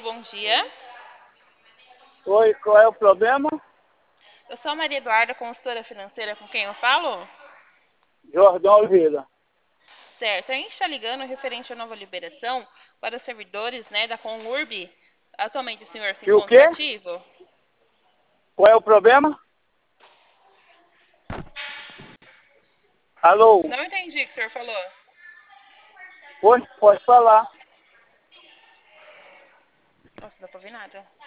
Alô, bom dia. Oi, qual é o problema? Eu sou a Maria Eduarda, consultora financeira, com quem eu falo? Jordão Oliveira. Certo, a gente está ligando referente à nova liberação para os servidores, né, da Conurb. Atualmente o senhor se Que o encontra quê? ativo? Qual é o problema? Alô? Não entendi o que o senhor falou. Pode falar. Nossa, não dá pra ouvir nada.